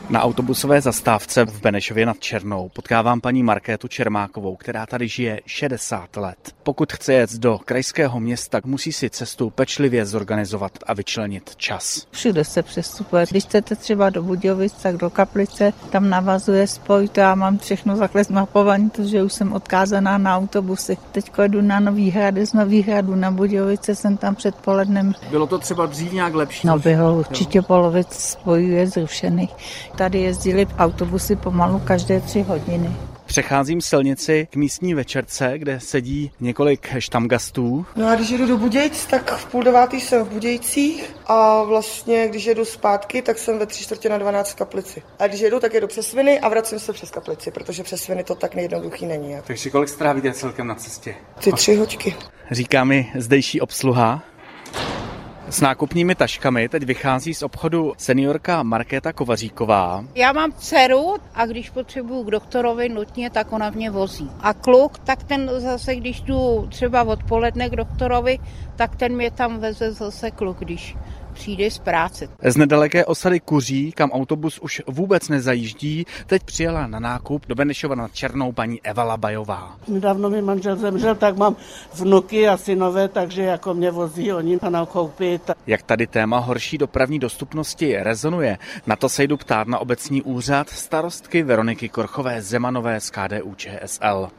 Na autobusové zastávce v Benešově nad Černou potkávám paní Markétu Čermákovou, která tady žije 60 let. Pokud chce jet do krajského města, musí si cestu pečlivě zorganizovat a vyčlenit čas. Všude se přestupuje. Když chcete třeba do Budějovic, tak do Kaplice, tam navazuje spoj, to já mám všechno takhle zmapované, protože už jsem odkázaná na autobusy. Teď jedu na Nový Hrad, z Nových Hradů na Budějovice, jsem tam předpolednem. Bylo to třeba dřív nějak lepší? No bylo, určitě polovic spojů je zrušených. Tady jezdili autobusy pomalu každé 3 hodiny. Přecházím silnici k místní večerce, kde sedí několik štamgastů. No a když jedu do Budějc, tak v 8:30 jsem v Budějcích a vlastně když jedu zpátky, tak jsem ve 11:45 v Kaplici. A když jedu, tak jedu přes Sviny a vracím se přes Kaplici, protože přes Sviny to tak nejjednoduchý není. Takže kolik strávíte celkem na cestě? 3 hoďky. Říká mi zdejší obsluha. S nákupními taškami teď vychází z obchodu seniorka Markéta Kovaříková. Já mám dceru a když potřebuju k doktorovi nutně, tak ona mě vozí. A kluk, tak ten zase, když jdu třeba odpoledne k doktorovi, tak ten mě tam veze zase kluk, když přijde z práce. Z nedaleké osady Kuří, kam autobus už vůbec nezajíždí, teď přijela na nákup do Benešova nad Černou paní Eva Labajová. Nedávno mi manžel zemřel, tak mám vnuky a synové, takže jako mě vozí oni na nakoupit. Jak tady téma horší dopravní dostupnosti rezonuje, na to se jdu ptát na obecní úřad starostky Veroniky Korchové Zemanové z KDU-ČSL.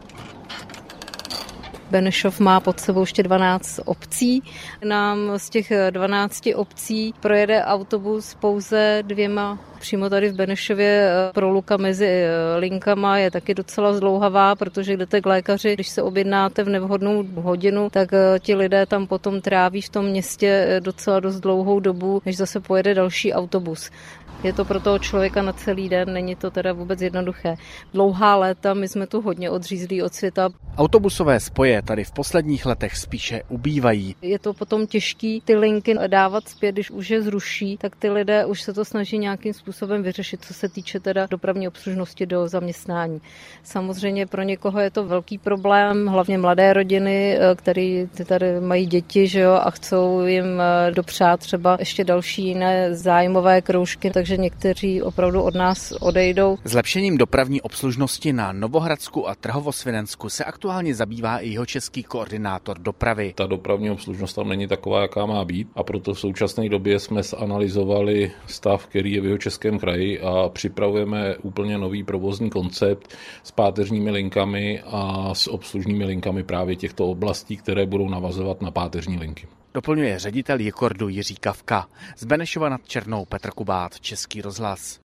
Benešov má pod sebou ještě 12 obcí. Nám z těch 12 obcí projede autobus pouze 2. Přímo tady v Benešově proluka mezi linkama je taky docela zdlouhavá, protože jdete k lékaři, když se objednáte v nevhodnou hodinu, tak ti lidé tam potom tráví v tom městě docela dost dlouhou dobu, než zase pojede další autobus. Je to pro toho člověka na celý den, není to teda vůbec jednoduché. Dlouhá léta, my jsme tu hodně odřízlí od světa. Autobusové spoje tady v posledních letech spíše ubývají. Je to potom těžký ty linky dávat zpět, když už je zruší, tak ty lidé už se to snaží nějakým způsobem vyřešit, co se týče teda dopravní obslužnosti do zaměstnání. Samozřejmě pro někoho je to velký problém, hlavně mladé rodiny, které tady mají děti, že jo, a chcou jim dopřát třeba ještě další jiné zájmové kroužky, takže někteří opravdu od nás odejdou. Zlepšením dopravní obslužnosti na Novohradsku a Trhovosvinensku se aktuálně zabývá i jihočeský koordinátor dopravy. Ta dopravní obslužnost tam není taková, jaká má být, a proto v současné době jsme zanalyzovali stav, který je v Jihočeském kraji, a připravujeme úplně nový provozní koncept s páteřními linkami a s obslužnými linkami právě těchto oblastí, které budou navazovat na páteřní linky. Doplňuje ředitel Jikordu Jiří Kavka. Z Benešova nad Černou Petr Kubát, Český rozhlas.